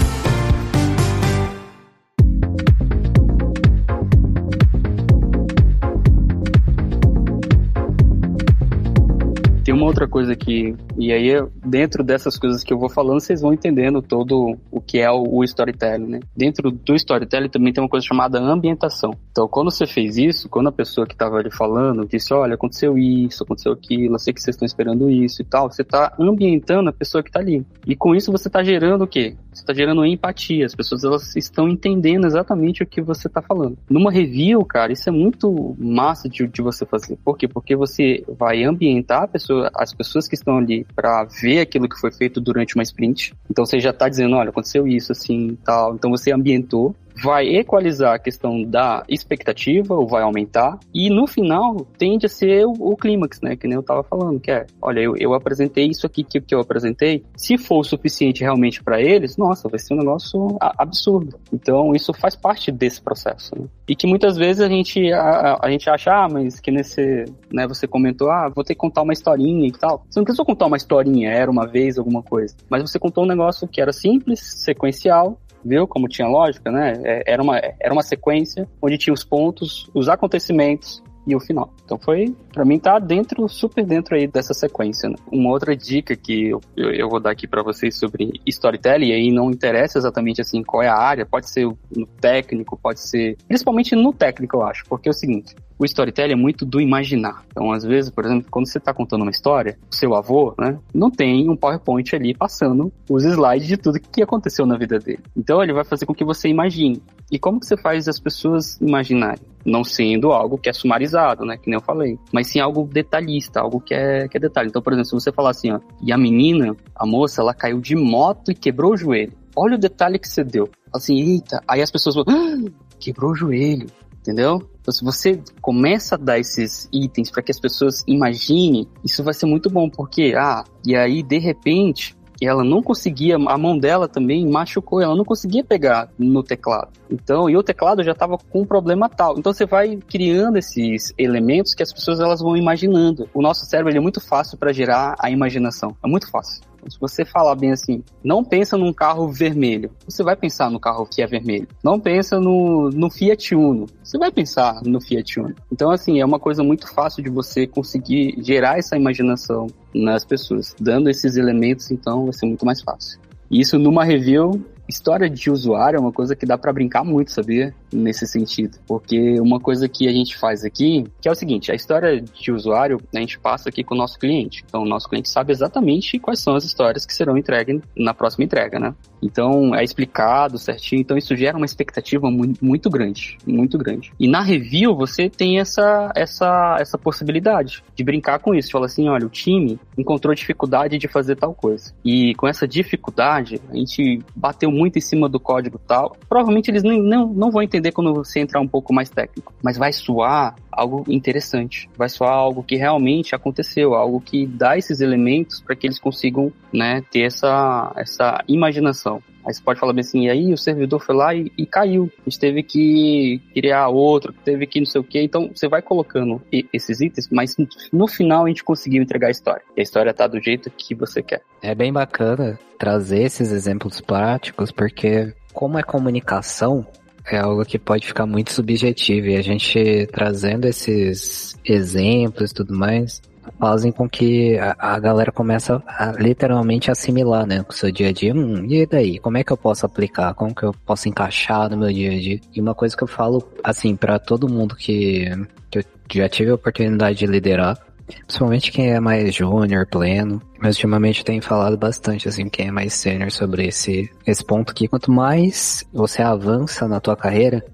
Speaker 3: Tem uma outra coisa que, e aí dentro dessas coisas que eu vou falando, vocês vão entendendo todo o que é o, o storytelling, né? Dentro do storytelling também tem uma coisa chamada ambientação. Então, quando você fez isso, quando a pessoa que estava ali falando disse, olha, aconteceu isso, aconteceu aquilo, eu sei que vocês estão esperando isso e tal, você está ambientando a pessoa que está ali. E com isso você está gerando o quê? Você está gerando empatia. As pessoas, elas estão entendendo exatamente o que você está falando. Numa review, cara, isso é muito massa de, de você fazer. Por quê? Porque você vai ambientar a pessoa, as pessoas que estão ali para ver aquilo que foi feito durante uma sprint. Então você já está dizendo, olha, aconteceu isso, assim, tal. Então você ambientou. Vai equalizar a questão da expectativa, ou vai aumentar, e no final tende a ser o, o clímax, né, que nem eu tava falando, que é, olha, eu, eu apresentei isso aqui que, que eu apresentei, se for o suficiente realmente para eles, nossa, vai ser um negócio a, absurdo. Então isso faz parte desse processo, né? E que muitas vezes a gente, a, a gente acha, ah, mas que nesse, né, você comentou, ah, vou ter que contar uma historinha e tal. Você não precisou contar uma historinha, era uma vez, alguma coisa, mas você contou um negócio que era simples, sequencial, viu como tinha lógica, né? Era uma, era uma sequência onde tinha os pontos, os acontecimentos e o final. Então foi, pra mim, tá dentro, super dentro aí dessa sequência, né? Uma outra dica que eu, eu, eu vou dar aqui pra vocês sobre storytelling, e aí não interessa exatamente assim qual é a área, pode ser no técnico, pode ser, principalmente no técnico, eu acho, porque é o seguinte, o storytelling é muito do imaginar. Então, às vezes, por exemplo, quando você está contando uma história, o seu avô, né, não tem um PowerPoint ali passando os slides de tudo que aconteceu na vida dele. Então, ele vai fazer com que você imagine. E como que você faz as pessoas imaginarem? Não sendo algo que é sumarizado, né, que nem eu falei, mas sim algo detalhista, algo que é, que é detalhe. Então, por exemplo, se você falar assim, ó, e a menina, a moça, ela caiu de moto e quebrou o joelho. Olha o detalhe que você deu. Assim, eita, aí as pessoas vão, ah, quebrou o joelho. Entendeu? Então, se você começa a dar esses itens para que as pessoas imaginem, isso vai ser muito bom, porque, ah, e aí, de repente, ela não conseguia, a mão dela também machucou, ela não conseguia pegar no teclado. Então, e o teclado já estava com um problema tal. Então, você vai criando esses elementos que as pessoas elas vão imaginando. O nosso cérebro ele é muito fácil para gerar a imaginação. É muito fácil. Se você falar bem assim, não pensa num carro vermelho, você vai pensar no carro que é vermelho. Não pensa no, no Fiat Uno, você vai pensar no Fiat Uno. Então, assim, é uma coisa muito fácil de você conseguir gerar essa imaginação nas pessoas. Dando esses elementos, então, vai ser muito mais fácil. Isso numa review, história de usuário é uma coisa que dá pra brincar muito, sabia? Nesse sentido. Porque uma coisa que a gente faz aqui, que é o seguinte, a história de usuário, a gente passa aqui com o nosso cliente. Então, o nosso cliente sabe exatamente quais são as histórias que serão entregues na próxima entrega, né? Então, é explicado certinho. Então, isso gera uma expectativa muito, muito grande. Muito grande. E na review, você tem essa, essa, essa possibilidade de brincar com isso. Fala assim, olha, o time encontrou dificuldade de fazer tal coisa. E com essa dificuldade, a gente bateu muito em cima do código tal. Provavelmente eles nem, não, não vão entender quando você entrar um pouco mais técnico. Mas vai soar algo interessante. Vai soar algo que realmente aconteceu. Algo que dá esses elementos para que eles consigam, né, ter essa, essa imaginação. Aí você pode falar bem assim, e aí o servidor foi lá e, e caiu. A gente teve que criar outro, teve que não sei o quê. Então você vai colocando esses itens, mas no final a gente conseguiu entregar a história. E a história tá do jeito que você quer.
Speaker 1: É bem bacana trazer esses exemplos práticos, porque como é comunicação, é algo que pode ficar muito subjetivo. E a gente trazendo esses exemplos e tudo mais, fazem com que a, a galera comece a literalmente assimilar, né, com o seu dia a dia. Hum, e daí? Como é que eu posso aplicar? Como que eu posso encaixar no meu dia a dia? E uma coisa que eu falo, assim, pra todo mundo que, que eu já tive a oportunidade de liderar, principalmente quem é mais júnior, pleno, mas ultimamente tem falado bastante, assim, quem é mais sênior sobre esse, esse ponto que quanto mais você avança na tua carreira,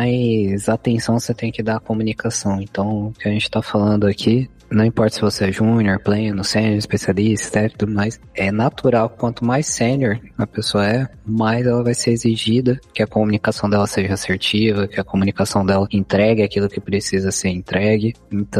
Speaker 1: mais atenção você tem que dar à comunicação. Então, o que a gente tá falando aqui, não importa se você é júnior, pleno, sênior, especialista, e tudo mais, é natural, quanto mais sênior a pessoa é, mais ela vai ser exigida, que a comunicação dela seja assertiva, que a comunicação dela entregue aquilo que precisa ser entregue.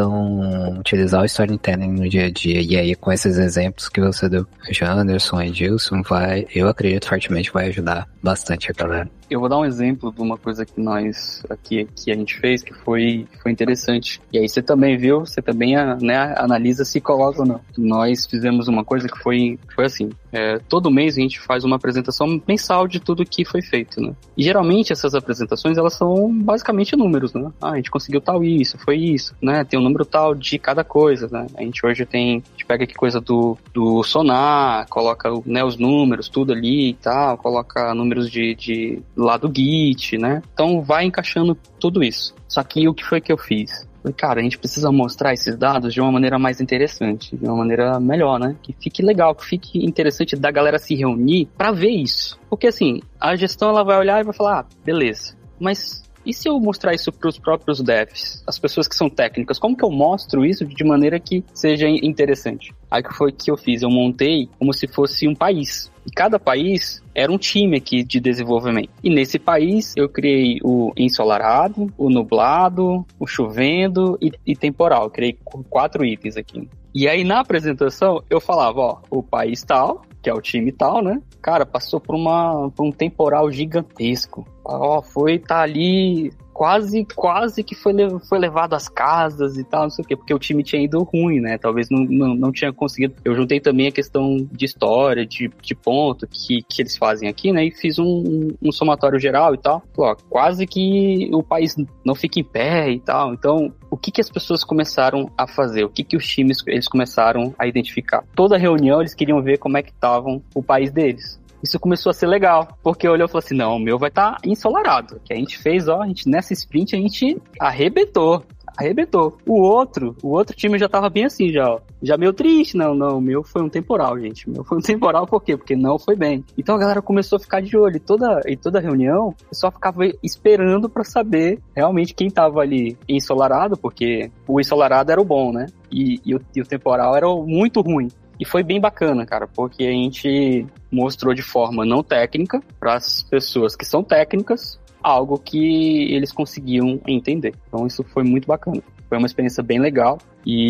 Speaker 1: Então, utilizar o storytelling no dia a dia, e aí com esses exemplos que você deu, Janderson e Gilson, vai, eu acredito fortemente vai ajudar bastante a galera.
Speaker 3: Eu vou dar um exemplo de uma coisa que nós aqui que a gente fez que foi, foi interessante. E aí você também viu, você também né, analisa se coloca ou não. Nós fizemos uma coisa que foi, foi assim, é, todo mês a gente faz uma apresentação mensal de tudo que foi feito, né? E geralmente essas apresentações, elas são basicamente números, né? Ah, a gente conseguiu tal isso, foi isso, né? Tem um número tal de cada coisa, né? A gente hoje tem, a gente pega aqui coisa do, do Sonar, coloca né, os números, tudo ali e tal, coloca números de, de lá do Git, né? Então vai encaixando tudo isso. Só que o que foi que eu fiz? Falei, cara, a gente precisa mostrar esses dados de uma maneira mais interessante, de uma maneira melhor, né? Que fique legal, que fique interessante da galera se reunir pra ver isso. Porque assim, a gestão ela vai olhar e vai falar, ah, beleza, mas e se eu mostrar isso para os próprios devs, as pessoas que são técnicas, como que eu mostro isso de maneira que seja interessante? Aí que foi que eu fiz, eu montei como se fosse um país. E cada país era um time aqui de desenvolvimento. E nesse país eu criei o ensolarado, o nublado, o chovendo e, e temporal. Eu criei quatro itens aqui. E aí na apresentação eu falava, ó, o país tal, que é o time tal, né? Cara, passou por, uma, por um temporal gigantesco. Ó, foi, tá ali, quase, quase que foi, foi levado às casas e tal, não sei o quê, porque o time tinha ido ruim, né? Talvez não, não, não tinha conseguido. Eu juntei também a questão de história, de, de ponto que, que eles fazem aqui, né? E fiz um, um somatório geral e tal. Ó, quase que o país não fica em pé e tal. Então, o que que as pessoas começaram a fazer? O que que os times, eles começaram a identificar? Toda reunião, eles queriam ver como é que estavam o país deles. Isso começou a ser legal, porque olhou e falou assim, não, o meu vai estar tá ensolarado. Que a gente fez, ó, a gente, nessa sprint a gente arrebentou, arrebentou. O outro, o outro time já tava bem assim, já, ó. Já meio triste, não, não, o meu foi um temporal, gente. O meu foi um temporal por quê? Porque não foi bem. Então a galera começou a ficar de olho. E toda, e toda reunião, o pessoal ficava esperando pra saber realmente quem tava ali ensolarado, porque o ensolarado era o bom, né? E, e, o, e o temporal era o muito ruim. E foi bem bacana, cara, porque a gente mostrou de forma não técnica para as pessoas que são técnicas algo que eles conseguiam entender. Então isso foi muito bacana. Foi uma experiência bem legal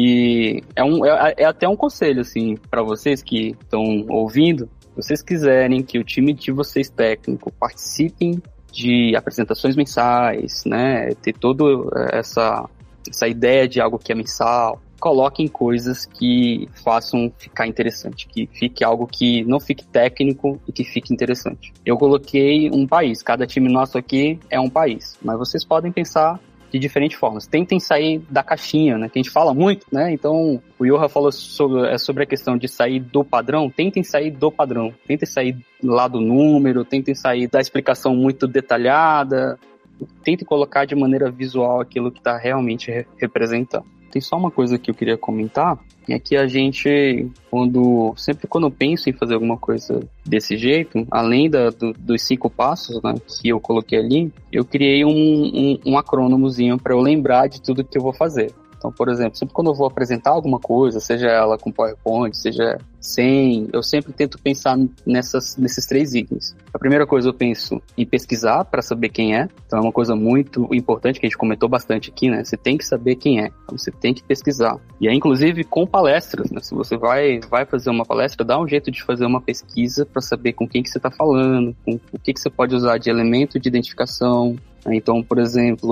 Speaker 3: e é, um, é, é até um conselho assim para vocês que estão ouvindo. Se vocês quiserem que o time de vocês técnico participem de apresentações mensais, né, ter toda essa, essa ideia de algo que é mensal, coloquem coisas que façam ficar interessante, que fique algo que não fique técnico e que fique interessante. Eu coloquei um país, cada time nosso aqui é um país, mas vocês podem pensar de diferentes formas. Tentem sair da caixinha, né, que a gente fala muito, né, então o Johan falou sobre, é sobre a questão de sair do padrão, tentem sair do padrão, tentem sair lá do número, tentem sair da explicação muito detalhada, tentem colocar de maneira visual aquilo que está realmente re- representando. Tem só uma coisa que eu queria comentar, é que a gente, quando, sempre quando eu penso em fazer alguma coisa desse jeito, além da, do, dos cinco passos, né, que eu coloquei ali, eu criei um, um, um acrônomozinho para eu lembrar de tudo que eu vou fazer. Então, por exemplo, sempre quando eu vou apresentar alguma coisa, seja ela com PowerPoint, seja sem, eu sempre tento pensar nessas, nesses três itens. A primeira coisa eu penso em pesquisar para saber quem é. Então é uma coisa muito importante que a gente comentou bastante aqui, né? Você tem que saber quem é. Então você tem que pesquisar. E aí, inclusive, com palestras, né? Se você vai, vai fazer uma palestra, dá um jeito de fazer uma pesquisa para saber com quem que você está falando, com o que que você pode usar de elemento de identificação. Então, por exemplo,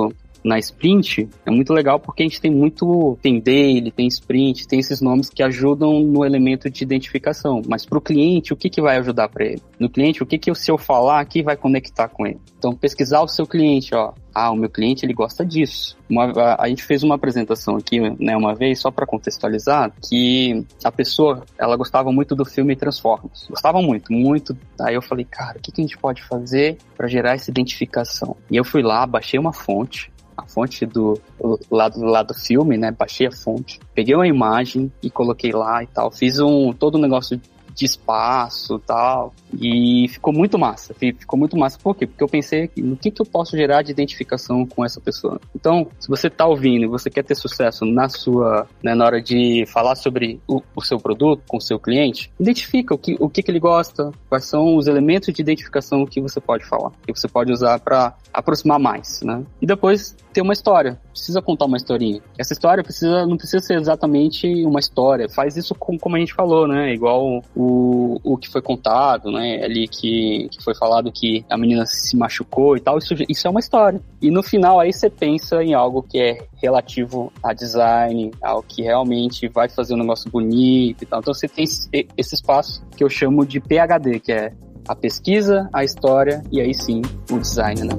Speaker 3: na sprint, é muito legal porque a gente tem muito, tem daily, tem sprint, tem esses nomes que ajudam no elemento de identificação. Mas para o cliente, o que, que vai ajudar para ele? No cliente, o que, que se eu falar aqui vai conectar com ele? Então, pesquisar o seu cliente, ó. Ah, o meu cliente, ele gosta disso. Uma, a, a gente fez uma apresentação aqui, né, uma vez, só para contextualizar, que a pessoa, ela gostava muito do filme Transformers. Gostava muito, muito. Aí eu falei, cara, o que, que a gente pode fazer para gerar essa identificação? E eu fui lá, baixei uma fonte, a fonte do lado do, lado do filme, né, baixei a fonte, peguei uma imagem e coloquei lá e tal. Fiz um, todo um negócio de espaço e tal, e ficou muito massa, ficou muito massa. Por quê? Porque eu pensei no que, que eu posso gerar de identificação com essa pessoa. Então, se você tá ouvindo e você quer ter sucesso na sua, né, na hora de falar sobre o, o seu produto com o seu cliente, identifica o que, o que, que ele gosta, quais são os elementos de identificação que você pode falar, que você pode usar para aproximar mais, né? E depois ter uma história, precisa contar uma historinha. Essa história precisa, não precisa ser exatamente uma história, faz isso com, como a gente falou, né? Igual o, o que foi contado, né? Ali que, que foi falado que a menina se machucou e tal, isso, isso é uma história. E no final aí você pensa em algo que é relativo a design, algo que realmente vai fazer um negócio bonito e tal. Então você tem esse, esse espaço que eu chamo de P H D, que é a pesquisa, a história e aí sim o design, né?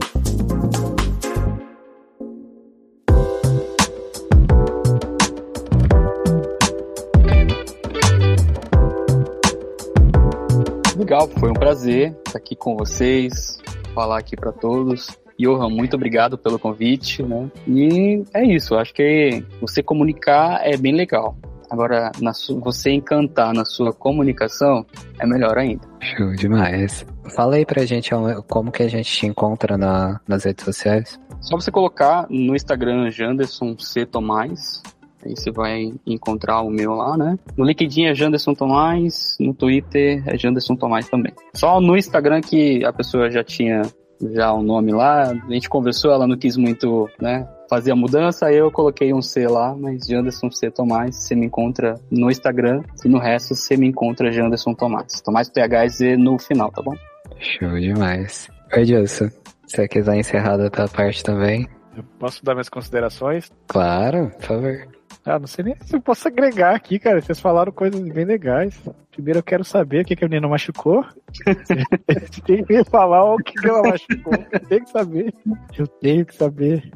Speaker 3: Legal, foi um prazer estar aqui com vocês, falar aqui para todos. Johan, muito obrigado pelo convite, né? E é isso, acho que você comunicar é bem legal. Agora, na su- você encantar na sua comunicação é melhor ainda.
Speaker 1: Show demais. Fala aí pra gente como que a gente te encontra na, nas redes sociais.
Speaker 3: Só você colocar no Instagram Janderson C. Tomás. Aí você vai encontrar o meu lá, né? No LinkedIn é Janderson Tomás, no Twitter é Janderson Tomás também. Só no Instagram que a pessoa já tinha já o nome lá, a gente conversou, ela não quis muito, né, fazer a mudança, aí eu coloquei um C lá, mas Janderson C. Tomás, você me encontra no Instagram, e no resto você me encontra Janderson Tomás. Tomás P H Z no final, tá bom?
Speaker 1: Show demais. Oi, Edilson, se você quiser encerrar da tua parte também.
Speaker 2: Eu posso dar minhas considerações?
Speaker 1: Claro, por favor.
Speaker 2: Ah, não sei nem se eu posso agregar aqui, cara. Vocês falaram coisas bem legais. Primeiro eu quero saber o que, que a menina machucou. Você tem que me falar o que, que ela machucou. Eu tenho que saber. Eu tenho que saber.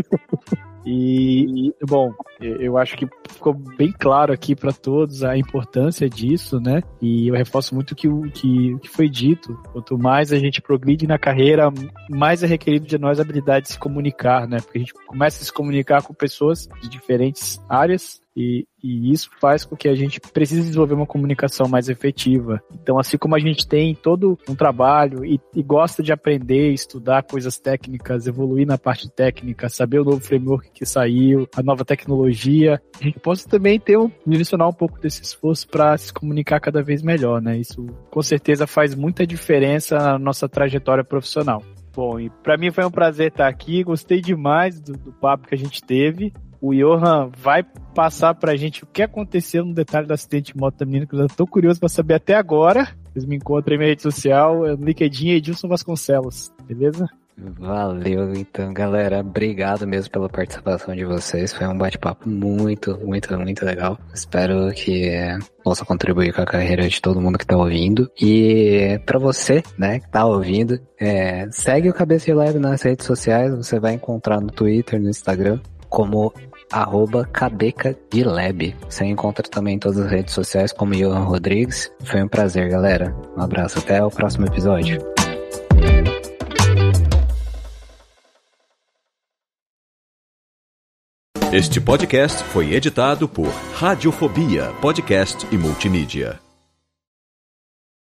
Speaker 2: E, bom, eu acho que ficou bem claro aqui para todos a importância disso, né? E eu reforço muito que o que, que foi dito. Quanto mais a gente progride na carreira, mais é requerido de nós a habilidade de se comunicar, né? Porque a gente começa a se comunicar com pessoas de diferentes áreas. E, e isso faz com que a gente precise desenvolver uma comunicação mais efetiva. Então, assim como a gente tem todo um trabalho e, e gosta de aprender, estudar coisas técnicas, evoluir na parte técnica, saber o novo framework que saiu, a nova tecnologia, a gente pode também ter um, direcionar um pouco desse esforço para se comunicar cada vez melhor, né? Isso com certeza faz muita diferença na nossa trajetória profissional. Bom, e para mim foi um prazer estar aqui, gostei demais do, do papo que a gente teve. O Johan vai passar pra gente o que aconteceu no detalhe do acidente de moto da menina, que eu já tô curioso pra saber até agora. Vocês me encontram em minha rede social, no LinkedIn, Edilson Vasconcelos, beleza?
Speaker 1: Valeu, então, galera. Obrigado mesmo pela participação de vocês. Foi um bate-papo muito, muito, muito legal. Espero que é, possa contribuir com a carreira de todo mundo que tá ouvindo. E pra você, né, que tá ouvindo, é, segue o Cabeça de Lab nas redes sociais. Você vai encontrar no Twitter, no Instagram, como arroba Cabeca de Lab. Você encontra também em todas as redes sociais como Johan Rodrigues. Foi um prazer, galera. Um abraço, até o próximo episódio.
Speaker 4: Este podcast foi editado por Radiofobia, podcast e multimídia.